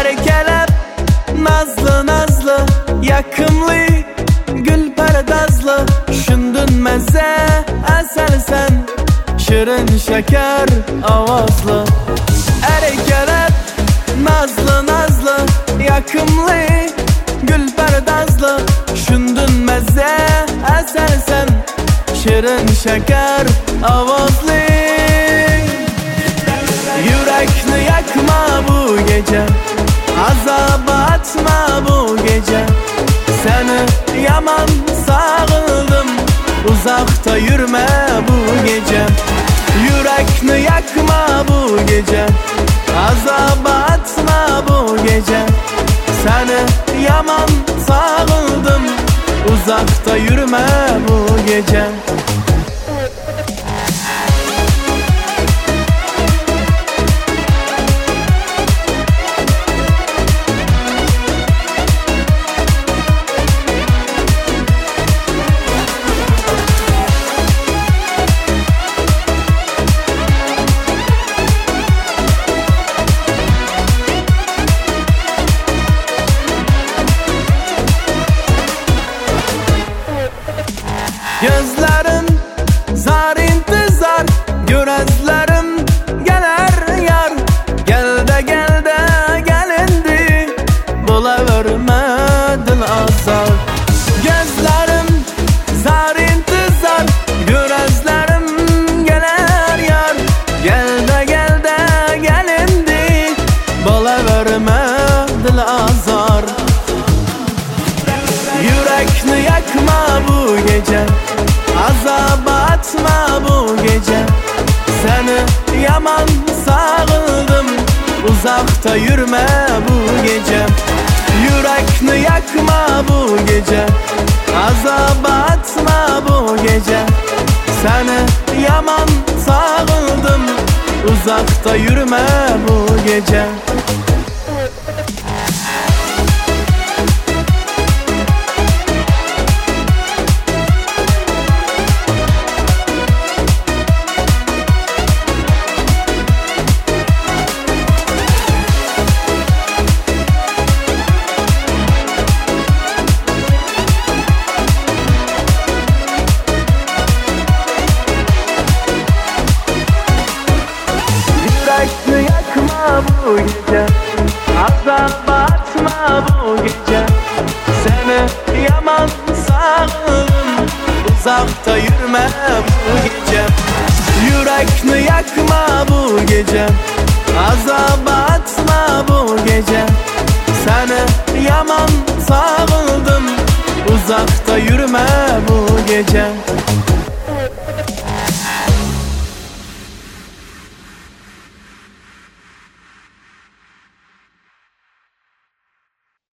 Erkelep nazlı nazlı, yakımlı gül paradazlı. Şundun meze asel sen, şirin şeker avazlı. Erkelep nazlı nazlı, yakımlı gül paradazlı. Şundun meze asel sen, şirin şeker avazlı. Yürekni yakma bu gece, azaba atma bu gece. Seni yaman sağıldım, uzakta yürüme bu gece. Yürekni yakma bu gece, azaba atma bu gece. Seni yaman sağıldım, uzakta yürüme bu gece. Gözlerim zar intizar, görezlerim geler yar. Gel de gel de gelindi, bulaverme dil azar. Gözlerim zar intizar, görezlerim geler yar. Gel de gel de gelindi, bulaverme dil azar. Yürekni yakma bu gece, azaba atma bu gece. Seni yaman sağıldım, uzakta yürüme bu gece. Yürekni yakma bu gece, azaba atma bu gece. Seni yaman sağıldım, uzakta yürüme bu gece. Yürekni yakma bu gece, azaba atma bu gece. Seni yaman sağıldım, uzakta yürüme bu gece. Yürekni yakma bu gece, azaba atma bu gece. Seni yaman sağıldım, uzakta yürüme bu gece.